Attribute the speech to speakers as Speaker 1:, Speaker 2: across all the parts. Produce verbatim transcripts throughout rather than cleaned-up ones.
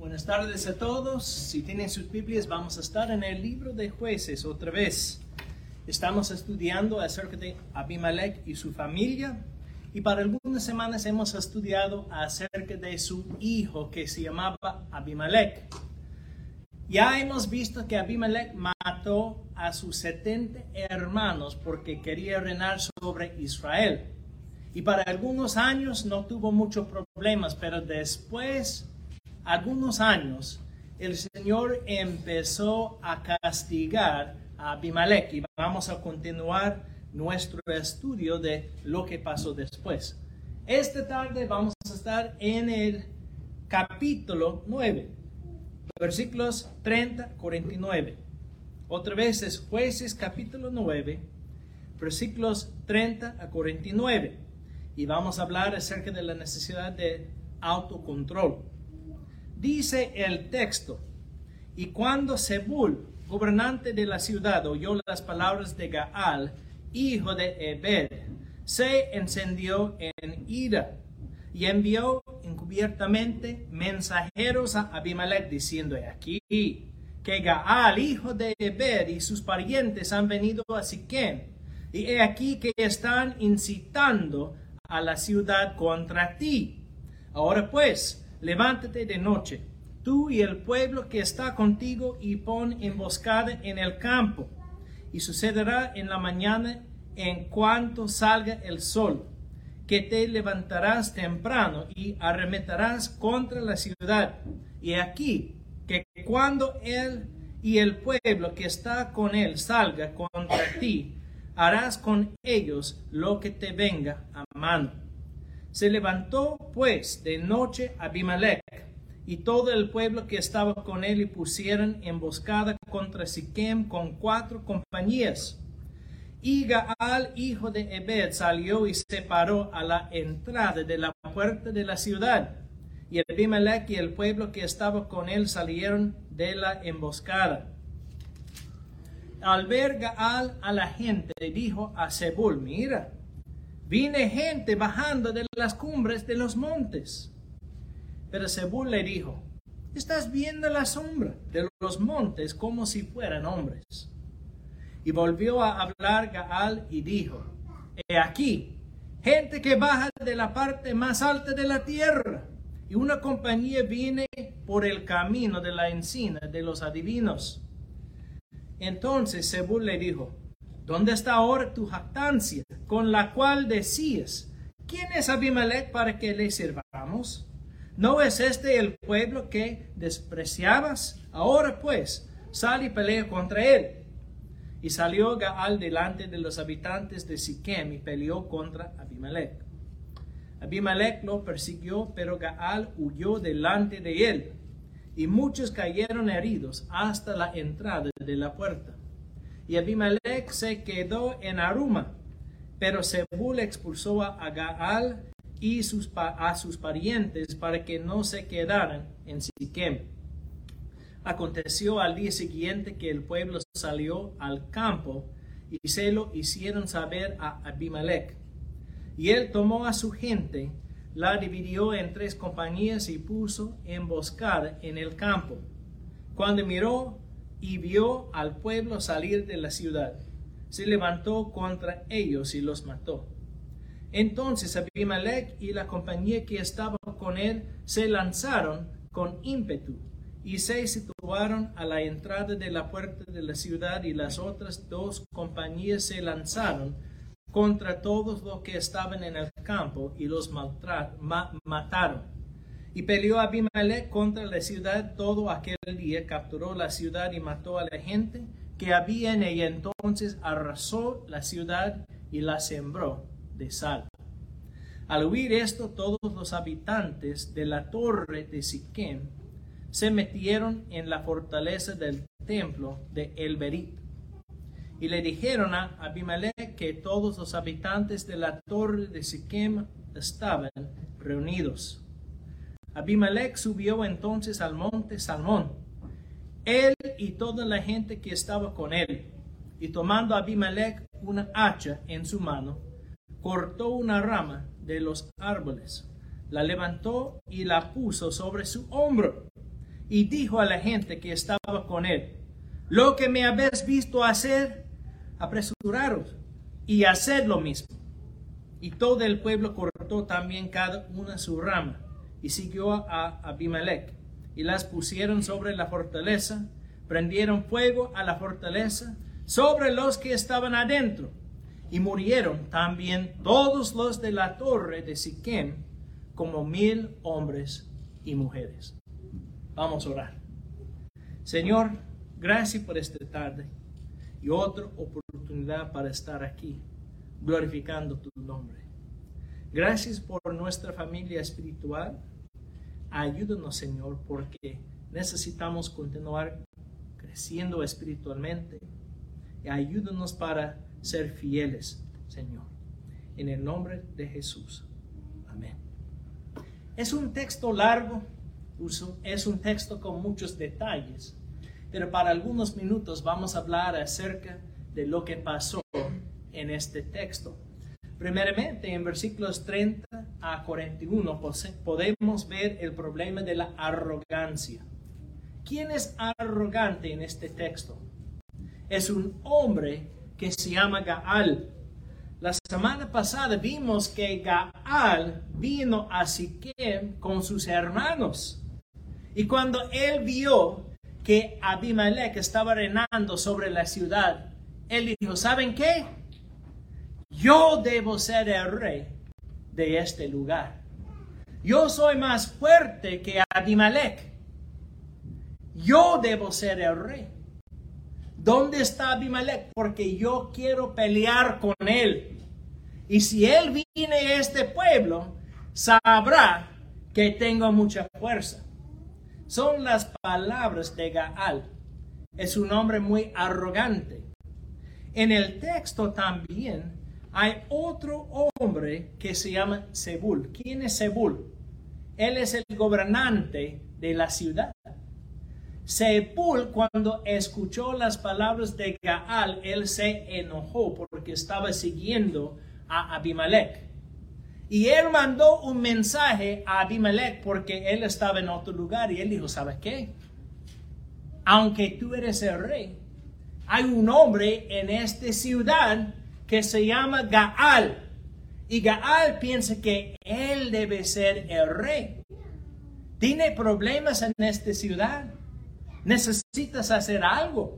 Speaker 1: Buenas tardes a todos. Si tienen sus Biblias, vamos a estar en el libro de Jueces otra vez. Estamos estudiando acerca de Abimelech y su familia, y para algunas semanas hemos estudiado acerca de su hijo que se llamaba Abimelech. Ya hemos visto que Abimelech mató a sus setenta hermanos porque quería reinar sobre Israel. Y para algunos años no tuvo muchos problemas, pero después, algunos años, el Señor empezó a castigar a Abimelech. Y vamos a continuar nuestro estudio de lo que pasó después. Esta tarde vamos a estar en el capítulo nueve, versículos treinta a cuarenta y nueve. Otra vez es Jueces capítulo nueve, versículos treinta a cuarenta y nueve. Y vamos a hablar acerca de la necesidad de autocontrol. Dice el texto: y cuando Zebul, gobernante de la ciudad, oyó las palabras de Gaal, hijo de Ebed, se encendió en ira y envió encubiertamente mensajeros a Abimelech diciendo: aquí que Gaal, hijo de Ebed, y sus parientes han venido a Siquem, y he aquí que están incitando a la ciudad contra ti. Ahora pues, levántate de noche, tú y el pueblo que está contigo, y pon emboscada en el campo. Y sucederá en la mañana, en cuanto salga el sol, que te levantarás temprano y arremeterás contra la ciudad. Y aquí, que cuando él y el pueblo que está con él salga contra ti, harás con ellos lo que te venga a mano. Se levantó pues de noche Abimelech y todo el pueblo que estaba con él, y pusieron emboscada contra Siquem con cuatro compañías. Y Gaal, hijo de Ebed, salió y se paró a la entrada de la puerta de la ciudad. Y Abimelech y el pueblo que estaba con él salieron de la emboscada. Al ver Gaal a la gente, dijo a Zebul: mira, vine gente bajando de las cumbres de los montes. Pero Zebul le dijo: estás viendo la sombra de los montes como si fueran hombres. Y volvió a hablar Gaal y dijo: he aquí, gente que baja de la parte más alta de la tierra, y una compañía viene por el camino de la encina de los adivinos. Entonces Zebul le dijo: ¿dónde está ahora tu jactancia, con la cual decías: ¿quién es Abimelech para que le sirvamos? ¿No es este el pueblo que despreciabas? Ahora pues, sal y pelea contra él. Y salió Gaal delante de los habitantes de Siquem y peleó contra Abimelech. Abimelech lo persiguió, pero Gaal huyó delante de él, y muchos cayeron heridos hasta la entrada de la puerta. Y Abimelech se quedó en Aruma, pero Zebul expulsó a Gaal y sus, a sus parientes para que no se quedaran en Siquem. Aconteció al día siguiente que el pueblo salió al campo y se lo hicieron saber a Abimelech. Y él tomó a su gente, la dividió en tres compañías y puso emboscada en el campo. Cuando miró y vio al pueblo salir de la ciudad, se levantó contra ellos y los mató. Entonces Abimelech y la compañía que estaba con él se lanzaron con ímpetu y se situaron a la entrada de la puerta de la ciudad, y las otras dos compañías se lanzaron contra todos los que estaban en el campo y los maltra- ma- mataron. Y peleó Abimelech contra la ciudad todo aquel día, capturó la ciudad y mató a la gente que había en ella. Entonces arrasó la ciudad y la sembró de sal. Al oír esto, todos los habitantes de la torre de Siquem se metieron en la fortaleza del templo de El-Berit. Y le dijeron a Abimelech que todos los habitantes de la torre de Siquem estaban reunidos. Abimelech subió entonces al monte Salmón, él y toda la gente que estaba con él, y tomando Abimelech una hacha en su mano, cortó una rama de los árboles, la levantó y la puso sobre su hombro, y dijo a la gente que estaba con él: lo que me habéis visto hacer, apresuraros y haced lo mismo. Y todo el pueblo cortó también cada una su rama y siguió a Abimelech, y las pusieron sobre la fortaleza, prendieron fuego a la fortaleza sobre los que estaban adentro, y murieron también todos los de la torre de Siquem, como mil hombres y mujeres. Vamos a orar. Señor, gracias por esta tarde y otra oportunidad para estar aquí, glorificando tu nombre. Gracias por nuestra familia espiritual. Ayúdanos, Señor, porque necesitamos continuar creciendo espiritualmente. Y ayúdanos para ser fieles, Señor. En el nombre de Jesús. Amén. Es un texto largo, es un texto con muchos detalles, pero para algunos minutos vamos a hablar acerca de lo que pasó en este texto. Primeramente, en versículos treinta a cuarenta y uno podemos ver el problema de la arrogancia. ¿Quién es arrogante en este texto? Es un hombre que se llama Gaal. La semana pasada vimos que Gaal vino a Siquem con sus hermanos. Y cuando él vio que Abimelech estaba reinando sobre la ciudad, él dijo: ¿saben qué? Yo debo ser el rey de este lugar. Yo soy más fuerte que Abimelech. Yo debo ser el rey. ¿Dónde está Abimelech? Porque yo quiero pelear con él. Y si él viene a este pueblo, sabrá que tengo mucha fuerza. Son las palabras de Gaal. Es un hombre muy arrogante. En el texto también hay otro hombre que se llama Zebul. ¿Quién es Zebul? Él es el gobernante de la ciudad. Zebul, cuando escuchó las palabras de Gaal, él se enojó porque estaba siguiendo a Abimelech. Y él mandó un mensaje a Abimelech porque él estaba en otro lugar. Y él dijo: ¿sabes qué? Aunque tú eres el rey, hay un hombre en esta ciudad que se llama Gaal. Y Gaal piensa que él debe ser el rey. Tiene problemas en esta ciudad. Necesitas hacer algo.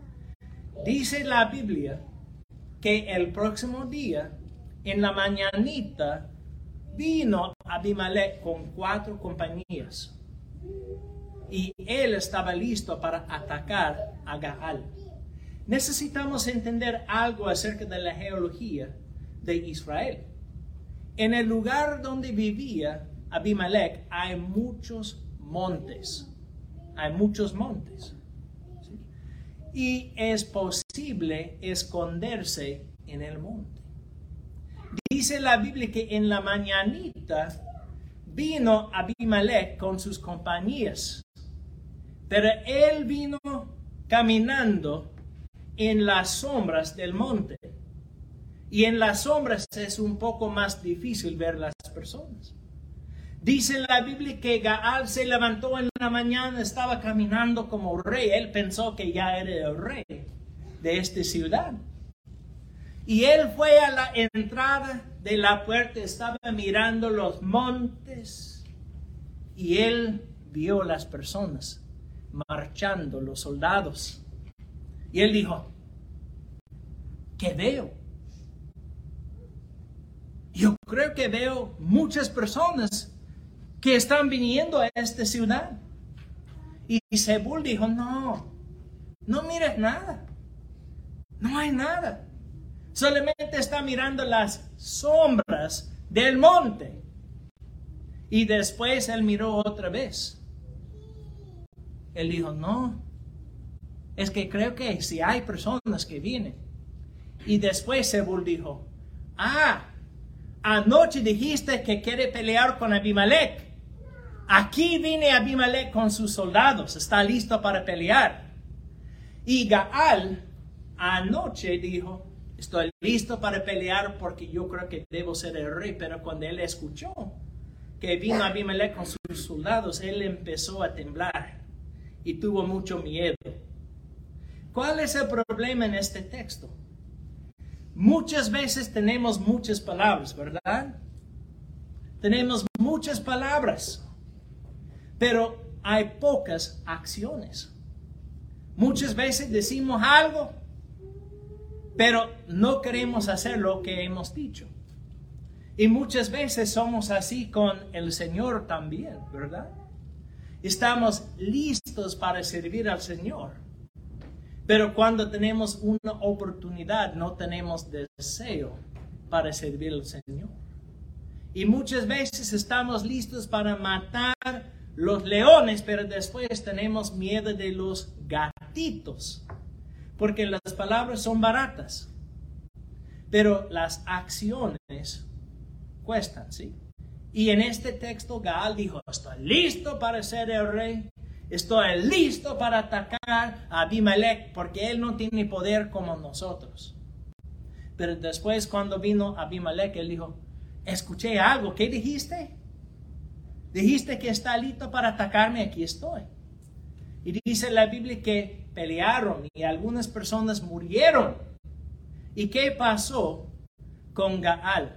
Speaker 1: Dice la Biblia que el próximo día, en la mañanita, vino Abimelech con cuatro compañías. Y él estaba listo para atacar a Gaal. Necesitamos entender algo acerca de la geología de Israel. En el lugar donde vivía Abimelech hay muchos montes. Hay muchos montes. ¿Sí? Y es posible esconderse en el monte. Dice la Biblia que en la mañanita vino Abimelech con sus compañías. Pero él vino caminando en las sombras del monte. Y en las sombras es un poco más difícil ver las personas. Dice la Biblia que Gaal se levantó en la mañana, estaba caminando como rey. Él pensó que ya era el rey de esta ciudad. Y él fue a la entrada de la puerta, estaba mirando los montes. Y él vio las personas marchando, los soldados. Y él dijo: ¿qué veo? Yo creo que veo muchas personas que están viniendo a esta ciudad. Y Zebul dijo: no, no mires nada. No hay nada. Solamente está mirando las sombras del monte. Y después él miró otra vez. Él dijo: no, es que creo que si hay personas que vienen. Y después Zebul dijo: ah, anoche dijiste que quiere pelear con Abimelech. Aquí viene Abimelech con sus soldados, está listo para pelear. Y Gaal anoche dijo: estoy listo para pelear porque yo creo que debo ser el rey. Pero cuando él escuchó que vino Abimelech con sus soldados, él empezó a temblar. y tuvo mucho miedo. ¿Cuál es el problema en este texto? Muchas veces tenemos muchas palabras, ¿verdad? Tenemos muchas palabras, pero hay pocas acciones. Muchas veces decimos algo, pero no queremos hacer lo que hemos dicho. Y muchas veces somos así con el Señor también, ¿verdad? Estamos listos para servir al Señor, pero cuando tenemos una oportunidad no tenemos deseo para servir al Señor. Y muchas veces estamos listos para matar los leones, pero después tenemos miedo de los gatitos, porque las palabras son baratas, pero las acciones cuestan, ¿sí? Y en este texto Gaal dijo, estoy listo para ser el rey, estoy listo para atacar a Abimelech, porque él no tiene poder como nosotros. Pero después cuando vino Abimelech, él dijo, escuché algo, ¿qué dijiste? Dijiste que está listo para atacarme, aquí estoy. Y dice la Biblia que pelearon y algunas personas murieron. ¿Y qué pasó con Gaal?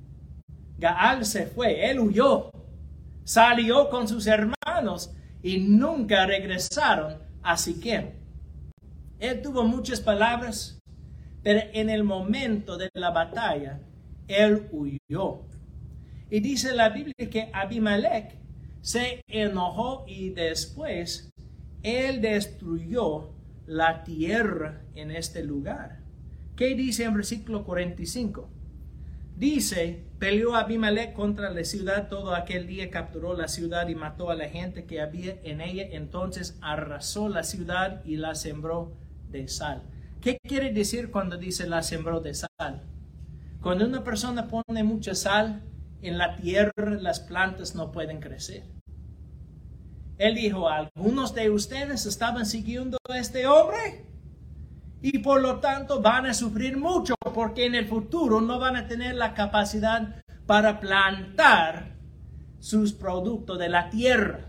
Speaker 1: Gaal se fue, él huyó, salió con sus hermanos y nunca regresaron a Siquem. Él tuvo muchas palabras, pero en el momento de la batalla, él huyó. Y dice la Biblia que Abimelech se enojó y después él destruyó la tierra en este lugar. ¿Qué dice en versículo cuarenta y cinco? Dice, peleó Abimelech contra la ciudad todo aquel día, capturó la ciudad y mató a la gente que había en ella. Entonces arrasó la ciudad y la sembró de sal. ¿Qué quiere decir cuando dice la sembró de sal? Cuando una persona pone mucha sal en la tierra, las plantas no pueden crecer. Él dijo, algunos de ustedes estaban siguiendo a este hombre y por lo tanto van a sufrir mucho porque en el futuro no van a tener la capacidad para plantar sus productos de la tierra.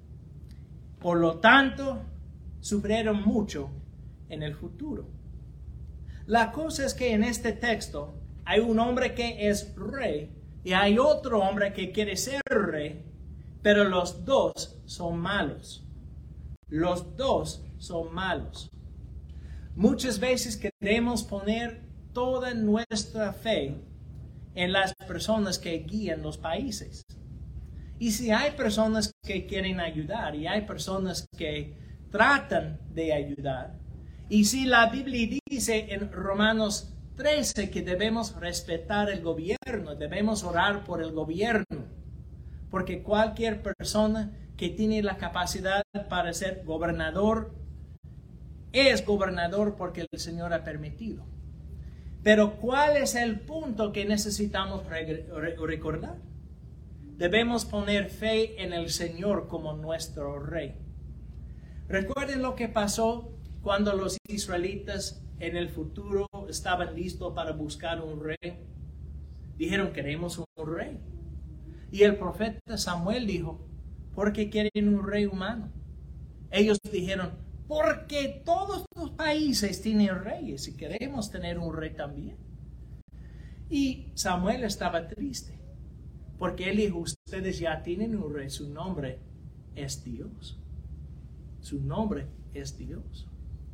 Speaker 1: Por lo tanto, sufrieron mucho en el futuro. La cosa es que en este texto hay un hombre que es rey y hay otro hombre que quiere ser rey, pero los dos son malos. Los dos son malos. Muchas veces queremos poner toda nuestra fe en las personas que guían los países. Y si hay personas que quieren ayudar y hay personas que tratan de ayudar, y si la Biblia dice en Romanos trece que debemos respetar el gobierno, debemos orar por el gobierno, porque cualquier persona que tiene la capacidad para ser gobernador es gobernador porque el Señor ha permitido. Pero ¿cuál es el punto que necesitamos recordar? Debemos poner fe en el Señor como nuestro Rey. Recuerden lo que pasó cuando los israelitas en el futuro estaban listos para buscar un rey. Dijeron, queremos un rey. Y el profeta Samuel dijo, ¿por qué quieren un rey humano? Ellos dijeron, porque todos los países tienen reyes y queremos tener un rey también. Y Samuel estaba triste, porque él dijo, ustedes ya tienen un rey, su nombre es Dios. Su nombre es Dios.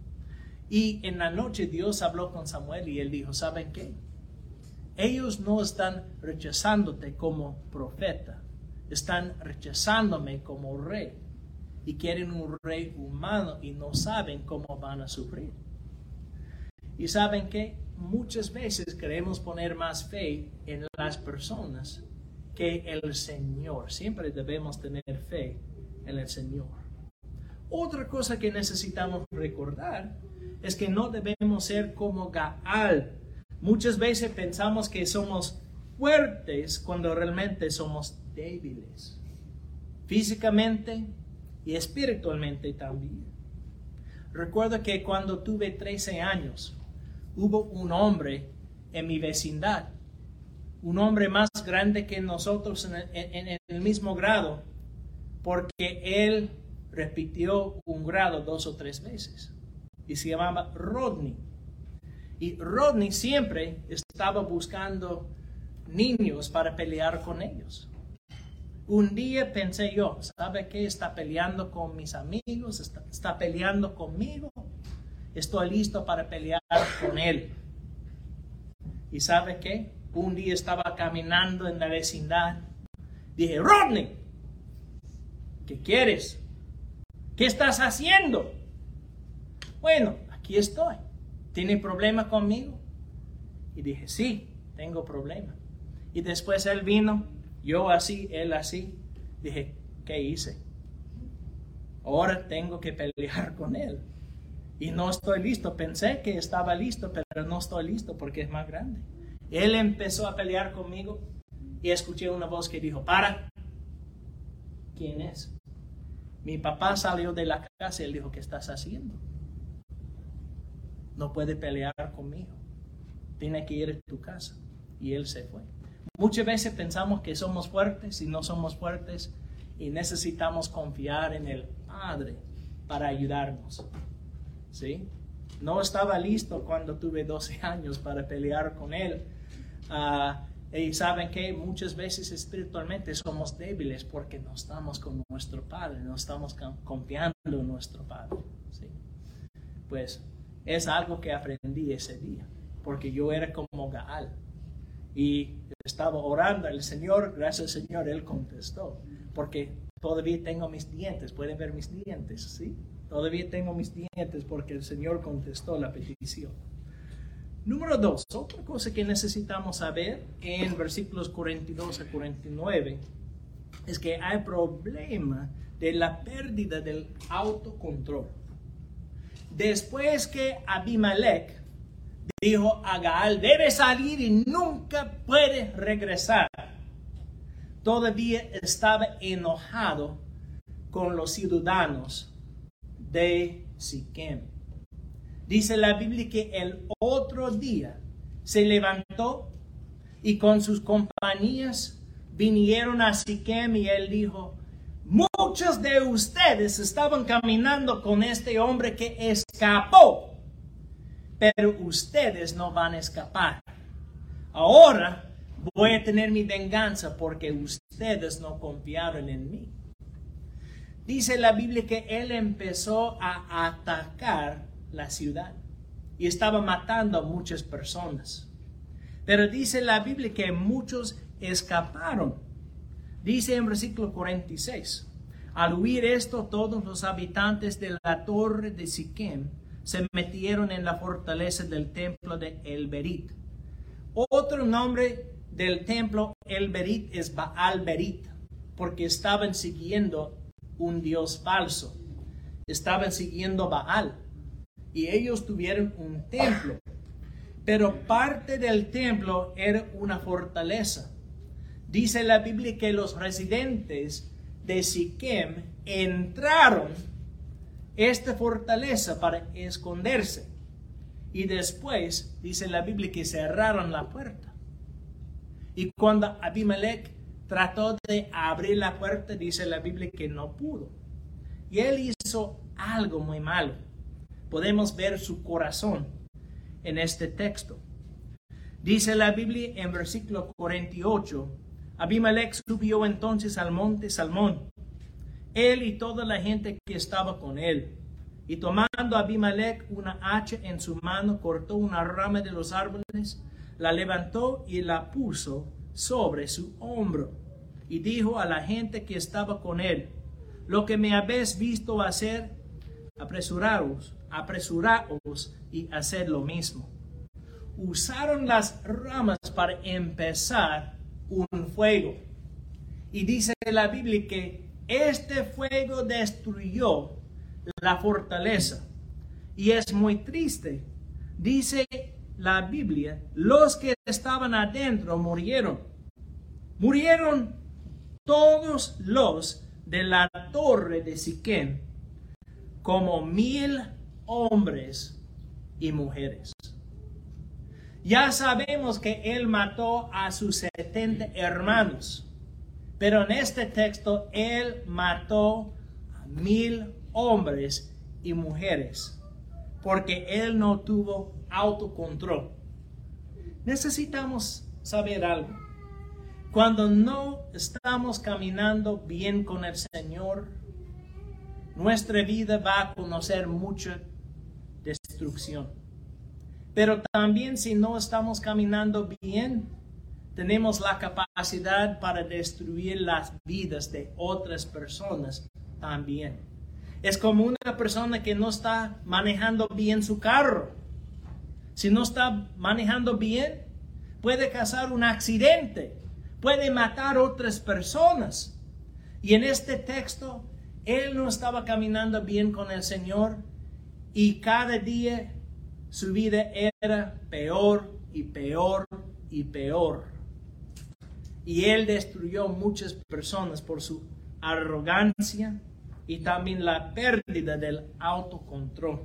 Speaker 1: Y en la noche Dios habló con Samuel y él dijo, ¿saben qué? Ellos no están rechazándote como profeta, están rechazándome como rey. Y quieren un rey humano y no saben cómo van a sufrir. Y saben que muchas veces queremos poner más fe en las personas que el Señor. Siempre debemos tener fe en el Señor. Otra cosa que necesitamos recordar es que no debemos ser como Gaal. Muchas veces pensamos que somos fuertes cuando realmente somos débiles. Físicamente y espiritualmente también. Recuerdo que cuando tuve trece años, hubo un hombre en mi vecindad, un hombre más grande que nosotros en el, en, en el mismo grado, porque él repitió un grado dos o tres veces y se llamaba Rodney. Y Rodney siempre estaba buscando niños para pelear con ellos. Un día pensé yo, ¿sabe qué? Está peleando con mis amigos, está, está peleando conmigo. Estoy listo para pelear con él. ¿Y sabe qué? Un día estaba caminando en la vecindad. Dije, Rodney, ¿qué quieres? ¿Qué estás haciendo? Bueno, aquí estoy. ¿Tiene problema conmigo? Y dije, sí, tengo problema. Y después él vino, yo así, él así. Dije, ¿qué hice? Ahora tengo que pelear con él. Y no estoy listo. Pensé que estaba listo, pero no estoy listo porque es más grande. Él empezó a pelear conmigo y escuché una voz que dijo, para. ¿Quién es? Mi papá salió de la casa y él dijo, ¿qué estás haciendo? No puede pelear conmigo. Tiene que ir a tu casa. Y él se fue. Muchas veces pensamos que somos fuertes y no somos fuertes y necesitamos confiar en el Padre para ayudarnos. ¿Sí? No estaba listo cuando tuve doce años para pelear con él. Uh, y saben que muchas veces espiritualmente somos débiles porque no estamos con nuestro Padre, no estamos confiando en nuestro Padre. ¿Sí? Pues es algo que aprendí ese día, porque yo era como Gaal y estaba orando al Señor, gracias al Señor, Él contestó, porque todavía tengo mis dientes, pueden ver mis dientes, ¿sí? Todavía tengo mis dientes porque el Señor contestó la petición. Número dos, otra cosa que necesitamos saber en versículos cuarenta y dos a cuarenta y nueve es que hay problema de la pérdida del autocontrol. Después que Abimelech dijo a Gaal, debe salir y nunca puede regresar, todavía estaba enojado con los ciudadanos de Siquem. Dice la Biblia que el otro día se levantó y con sus compañías vinieron a Siquem y él dijo, muchos de ustedes estaban caminando con este hombre que escapó, pero ustedes no van a escapar. Ahora voy a tener mi venganza porque ustedes no confiaron en mí. Dice la Biblia que él empezó a atacar la ciudad y estaba matando a muchas personas. Pero dice la Biblia que muchos escaparon. Dice en versículo cuarenta y seis, al oír esto, todos los habitantes de la torre de Siquem se metieron en la fortaleza del templo de El-Berit. Otro nombre del templo El-Berit es Baal-Berit, porque estaban siguiendo un dios falso. Estaban siguiendo Baal. Y ellos tuvieron un templo. Pero parte del templo era una fortaleza. Dice la Biblia que los residentes de Siquem entraron esta fortaleza para esconderse. Y después dice la Biblia que cerraron la puerta. Y cuando Abimelech trató de abrir la puerta, dice la Biblia que no pudo. Y él hizo algo muy malo. Podemos ver su corazón en este texto. Dice la Biblia en versículo cuarenta y ocho, Abimelech subió entonces al monte Salmón, él y toda la gente que estaba con él. Y tomando Abimelech una hacha en su mano, cortó una rama de los árboles, la levantó y la puso sobre su hombro. Y dijo a la gente que estaba con él, lo que me habéis visto hacer, apresuraos, apresuraos y haced lo mismo. Usaron las ramas para empezar un fuego. Y dice la Biblia que este fuego destruyó la fortaleza. Y es muy triste. Dice la Biblia, los que estaban adentro murieron. Murieron todos los de la torre de Siquem, como mil hombres y mujeres. Ya sabemos que él mató a sus setenta hermanos, pero en este texto él mató a mil hombres y mujeres, porque él no tuvo autocontrol. Necesitamos saber algo. Cuando no estamos caminando bien con el Señor, nuestra vida va a conocer mucha destrucción. Pero también si no estamos caminando bien, tenemos la capacidad para destruir las vidas de otras personas también. Es como una persona que no está manejando bien su carro. Si no está manejando bien, puede causar un accidente, puede matar a otras personas. Y en este texto, él no estaba caminando bien con el Señor y cada día su vida era peor y peor y peor. Y él destruyó muchas personas por su arrogancia y también la pérdida del autocontrol.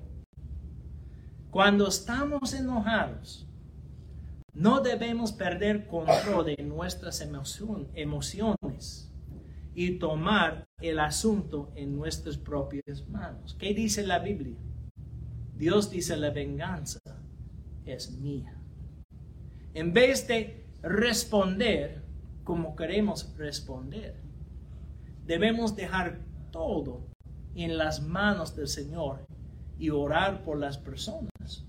Speaker 1: Cuando estamos enojados, no debemos perder control de nuestras emoción, emociones y tomar el asunto en nuestras propias manos. ¿Qué dice la Biblia? Dios dice: la venganza es mía. En vez de responder como queremos responder, debemos dejar todo en las manos del Señor y orar por las personas.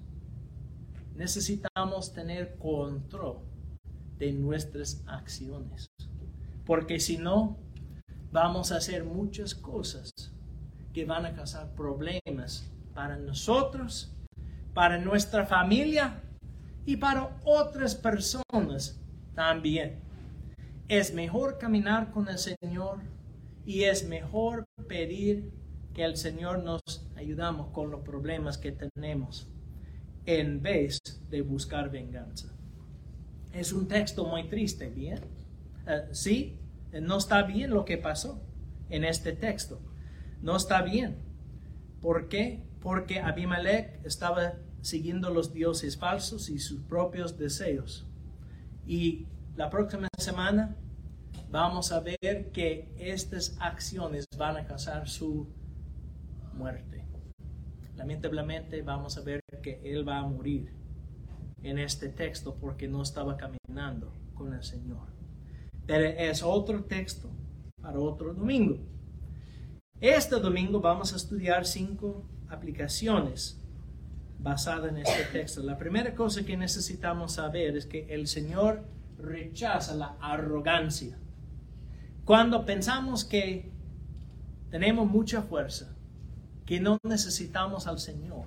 Speaker 1: Necesitamos tener control de nuestras acciones, porque si no, vamos a hacer muchas cosas que van a causar problemas para nosotros, para nuestra familia y para otras personas también. Es mejor caminar con el Señor y es mejor pedir que el Señor nos ayudamos con los problemas que tenemos en vez de buscar venganza. Es un texto muy triste, ¿bien? Uh, sí, no está bien lo que pasó en este texto. No está bien. ¿Por qué? Porque Abimelech estaba siguiendo los dioses falsos y sus propios deseos. Y la próxima semana vamos a ver que estas acciones van a causar su muerte. Lamentablemente vamos a ver que él va a morir en este texto porque no estaba caminando con el Señor. Pero es otro texto para otro domingo. Este domingo vamos a estudiar cinco aplicaciones basadas en este texto. La primera cosa que necesitamos saber es que el Señor rechaza la arrogancia. Cuando pensamos que tenemos mucha fuerza, que no necesitamos al Señor,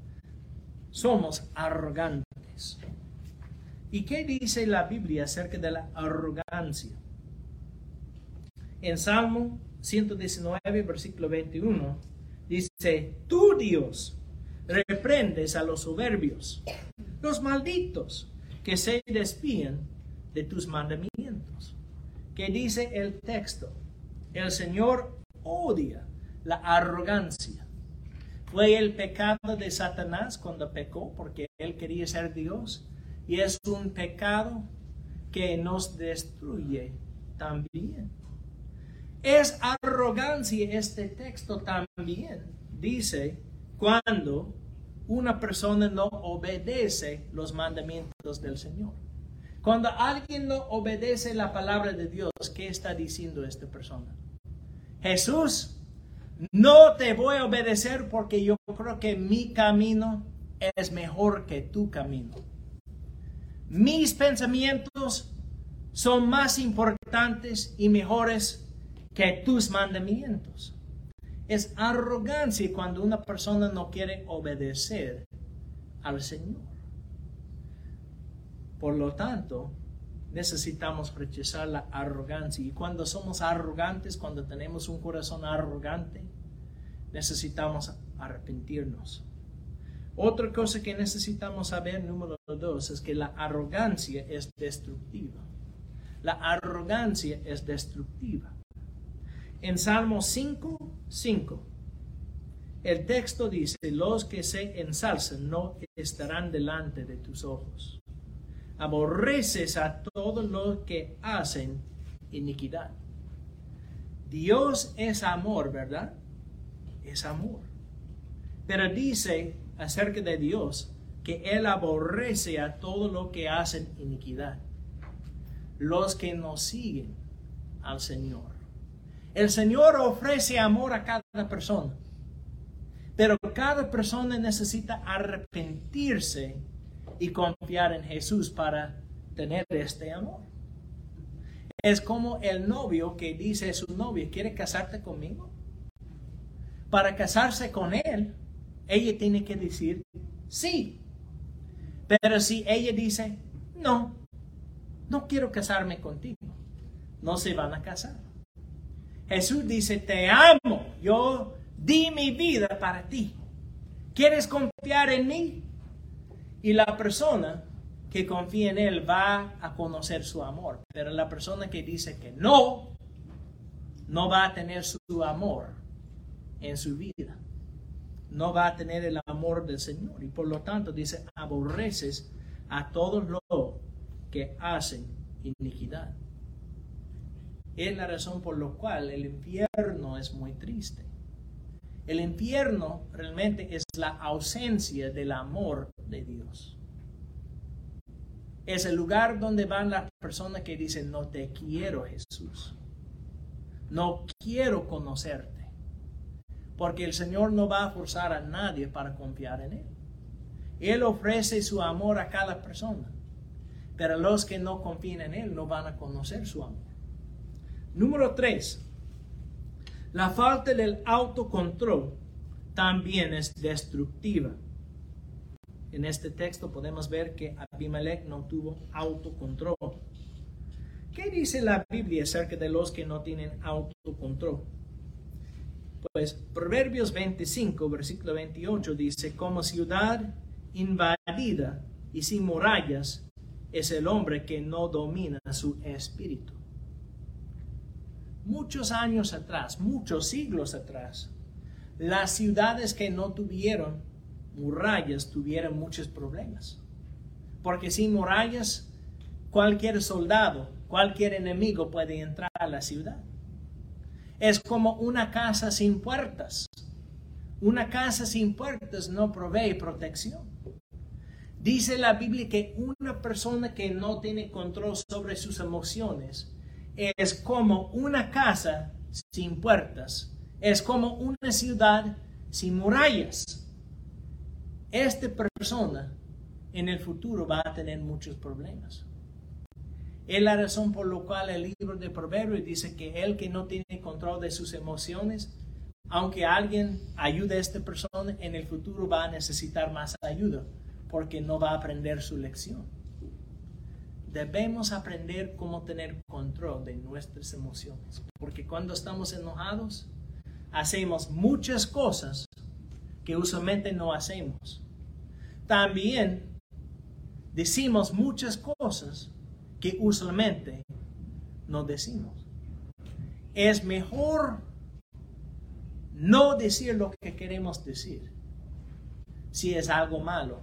Speaker 1: somos arrogantes. ¿Y qué dice la Biblia acerca de la arrogancia? En Salmo ciento diecinueve, versículo veintiuno, dice: tú, Dios, reprendes a los soberbios, los malditos que se desvían de tus mandamientos. ¿Qué dice el texto? El Señor odia la arrogancia. Fue el pecado de Satanás cuando pecó porque él quería ser Dios. Y es un pecado que nos destruye también. Es arrogancia este texto también. Dice cuando una persona no obedece los mandamientos del Señor. Cuando alguien no obedece la palabra de Dios, ¿qué está diciendo esta persona? Jesús, no te voy a obedecer porque yo creo que mi camino es mejor que tu camino. Mis pensamientos son más importantes y mejores que tus mandamientos. Es arrogancia cuando una persona no quiere obedecer al Señor. Por lo tanto, necesitamos rechazar la arrogancia. Y cuando somos arrogantes, cuando tenemos un corazón arrogante, necesitamos arrepentirnos. Otra cosa que necesitamos saber, número dos, es que la arrogancia es destructiva. La arrogancia es destructiva. En Salmo cinco, cinco, el texto dice: los que se ensalzan no estarán delante de tus ojos. Aborreces a todos los que hacen iniquidad. Dios es amor, ¿verdad? es amor. Pero dice acerca de Dios que Él aborrece a todo lo que hacen iniquidad, los que no siguen al Señor. El Señor ofrece amor a cada persona, pero cada persona necesita arrepentirse y confiar en Jesús para tener este amor. Es como el novio que dice a su novia, ¿quiere casarte conmigo? Para casarse con él, ella tiene que decir sí. Pero si ella dice, no, no quiero casarme contigo, no se van a casar. Jesús dice, te amo, yo di mi vida para ti. ¿Quieres confiar en mí? Y la persona que confía en Él va a conocer su amor. Pero la persona que dice que no, no va a tener su amor en su vida. No va a tener el amor del Señor. Y por lo tanto dice, aborreces a todos los que hacen iniquidad. Es la razón por la cual el infierno es muy triste. El infierno realmente es la ausencia del amor de Dios. Es el lugar donde van las personas que dicen, no te quiero, Jesús. No quiero conocerte. Porque el Señor no va a forzar a nadie para confiar en Él. Él ofrece su amor a cada persona. Pero los que no confían en Él no van a conocer su amor. Número tres. La falta del autocontrol también es destructiva. En este texto podemos ver que Abimelech no tuvo autocontrol. ¿Qué dice la Biblia acerca de los que no tienen autocontrol? Pues Proverbios veinticinco, versículo veintiocho dice, como ciudad invadida y sin murallas es el hombre que no domina su espíritu. Muchos años atrás, muchos siglos atrás, las ciudades que no tuvieron murallas tuvieron muchos problemas. Porque sin murallas, cualquier soldado, cualquier enemigo puede entrar a la ciudad. Es como una casa sin puertas. Una casa sin puertas no provee protección. Dice la Biblia que una persona que no tiene control sobre sus emociones es como una casa sin puertas. Es como una ciudad sin murallas. Esta persona en el futuro va a tener muchos problemas. Es la razón por la cual el libro de Proverbios dice que el que no tiene control de sus emociones, aunque alguien ayude a esta persona, en el futuro va a necesitar más ayuda porque no va a aprender su lección. Debemos aprender cómo tener control de nuestras emociones, porque cuando estamos enojados, hacemos muchas cosas que usualmente no hacemos. También decimos muchas cosas que usualmente no decimos. Es mejor no decir lo que queremos decir si es algo malo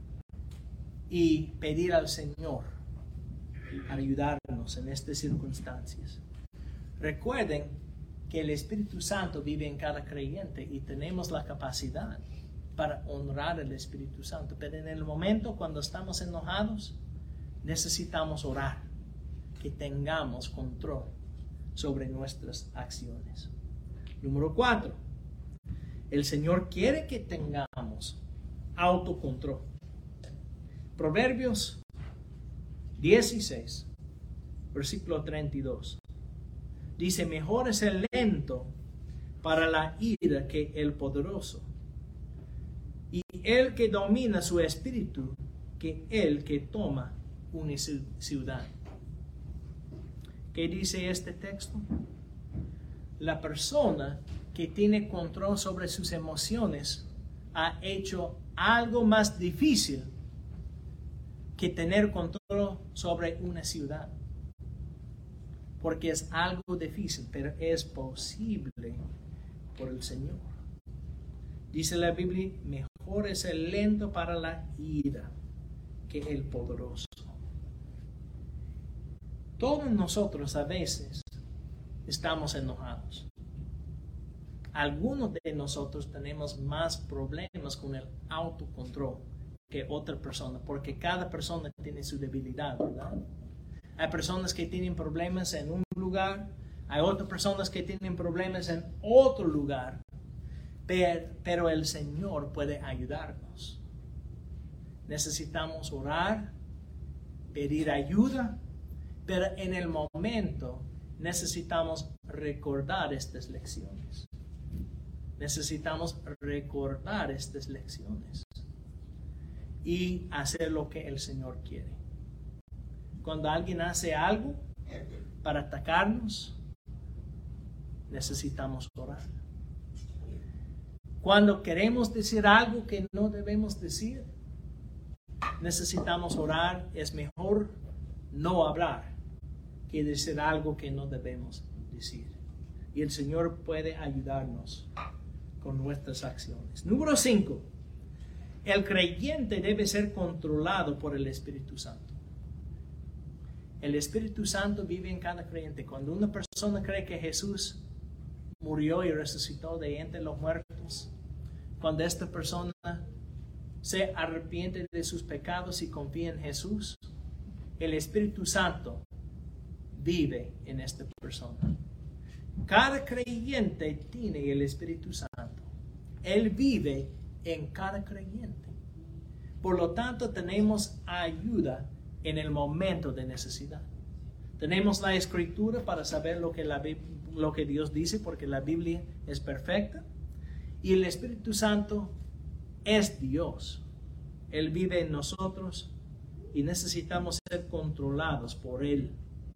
Speaker 1: y pedir al Señor ayudarnos en estas circunstancias. Recuerden que el Espíritu Santo vive en cada creyente y tenemos la capacidad para honrar al Espíritu Santo. Pero en el momento cuando estamos enojados, necesitamos orar, que tengamos control sobre nuestras acciones. Número cuatro. El Señor quiere que tengamos autocontrol. Proverbios dieciséis, versículo treinta y dos. Dice, mejor es el lento para la ira que el poderoso, y el que domina su espíritu que el que toma una ciudad. ¿Qué dice este texto? La persona que tiene control sobre sus emociones ha hecho algo más difícil que tener control sobre una ciudad. Porque es algo difícil, pero es posible por el Señor. Dice la Biblia, mejor es el lento para la ira que el poderoso. Todos nosotros a veces estamos enojados. Algunos de nosotros tenemos más problemas con el autocontrol que otra persona, porque cada persona tiene su debilidad, ¿verdad? Hay personas que tienen problemas en un lugar, hay otras personas que tienen problemas en otro lugar, pero, pero el Señor puede ayudarnos. Necesitamos orar, pedir ayuda, pero en el momento necesitamos recordar estas lecciones. Necesitamos recordar estas lecciones y hacer lo que el Señor quiere. Cuando alguien hace algo para atacarnos, necesitamos orar. Cuando queremos decir algo que no debemos decir, necesitamos orar. Es mejor no hablar que decir algo que no debemos decir. Y el Señor puede ayudarnos con nuestras acciones. Número cinco. El creyente debe ser controlado por el Espíritu Santo. El Espíritu Santo vive en cada creyente. Cuando una persona cree que Jesús murió y resucitó de entre los muertos, cuando esta persona se arrepiente de sus pecados y confía en Jesús, el Espíritu Santo vive en esta persona. Cada creyente tiene el Espíritu Santo. Él vive en cada creyente. Por lo tanto, tenemos ayuda en el momento de necesidad. Tenemos la Escritura para saber lo que, la, lo que Dios dice, porque la Biblia es perfecta. Y el Espíritu Santo es Dios. Él vive en nosotros y necesitamos ser controlados por Él.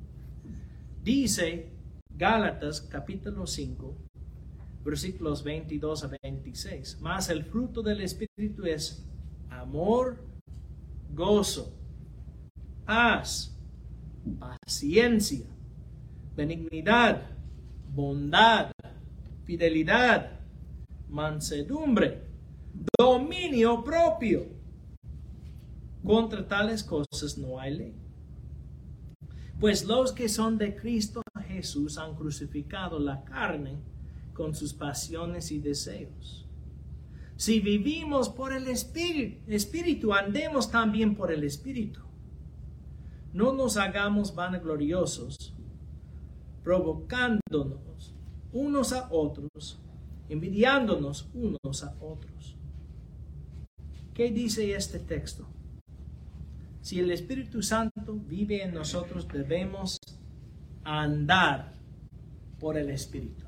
Speaker 1: Dice Gálatas capítulo cinco, versículos veintidós a veintiséis. Mas el fruto del Espíritu es amor, gozo, paz, paciencia, benignidad, bondad, fidelidad, mansedumbre, dominio propio. Contra tales cosas no hay ley. Pues los que son de Cristo Jesús han crucificado la carne con sus pasiones y deseos. Si vivimos por el Espíritu, Espíritu, andemos también por el Espíritu. No nos hagamos vanagloriosos, provocándonos unos a otros, envidiándonos unos a otros. ¿Qué dice este texto? Si el Espíritu Santo vive en nosotros, debemos andar por el Espíritu.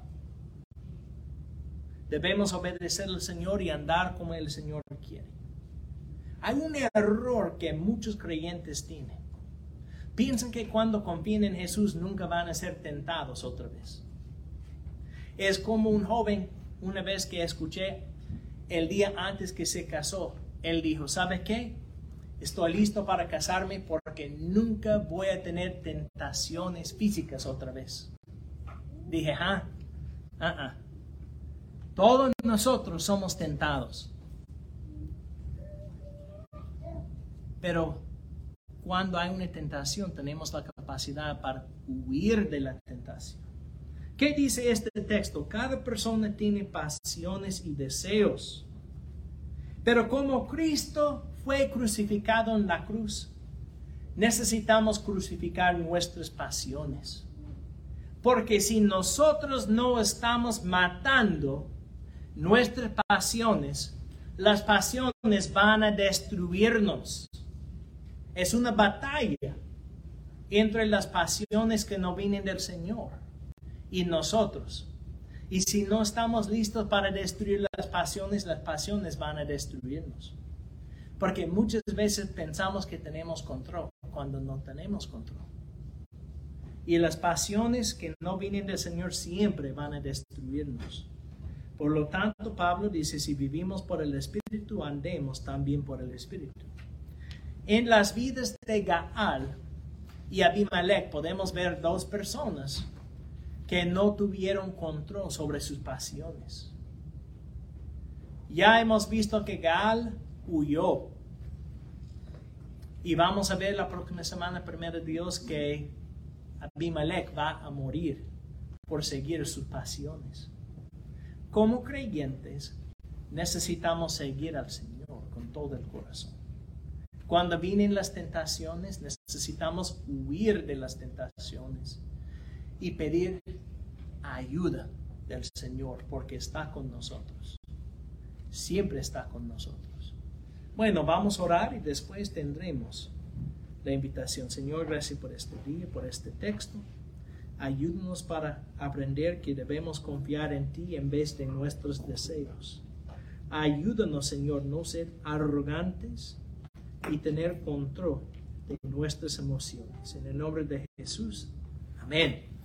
Speaker 1: Debemos obedecer al Señor y andar como el Señor quiere. Hay un error que muchos creyentes tienen. Piensan que cuando confían en Jesús nunca van a ser tentados otra vez. Es como un joven, una vez que escuché, el día antes que se casó, él dijo, ¿sabe qué? Estoy listo para casarme porque nunca voy a tener tentaciones físicas otra vez. Dije, ah, ah, ah. Todos nosotros somos tentados. Pero cuando hay una tentación, tenemos la capacidad para huir de la tentación. ¿Qué dice este texto? Cada persona tiene pasiones y deseos. Pero como Cristo fue crucificado en la cruz, necesitamos crucificar nuestras pasiones. Porque si nosotros no estamos matando nuestras pasiones, las pasiones van a destruirnos. Es una batalla entre las pasiones que no vienen del Señor y nosotros. Y si no estamos listos para destruir las pasiones, las pasiones van a destruirnos. Porque muchas veces pensamos que tenemos control cuando no tenemos control. Y las pasiones que no vienen del Señor siempre van a destruirnos. Por lo tanto, Pablo dice, si vivimos por el Espíritu, andemos también por el Espíritu. En las vidas de Gaal y Abimelech podemos ver dos personas que no tuvieron control sobre sus pasiones. Ya hemos visto que Gaal huyó. Y vamos a ver la próxima semana, primero Dios, que Abimelech va a morir por seguir sus pasiones. como creyentes, necesitamos seguir al Señor con todo el corazón. Cuando vienen las tentaciones, necesitamos huir de las tentaciones y pedir ayuda del Señor, porque está con nosotros. Siempre está con nosotros. Bueno, vamos a orar y después tendremos la invitación. Señor, gracias por este día, por este texto. Ayúdanos para aprender que debemos confiar en ti en vez de nuestros deseos. Ayúdanos, Señor, no ser arrogantes y tener control de nuestras emociones. En el nombre de Jesús. Amén.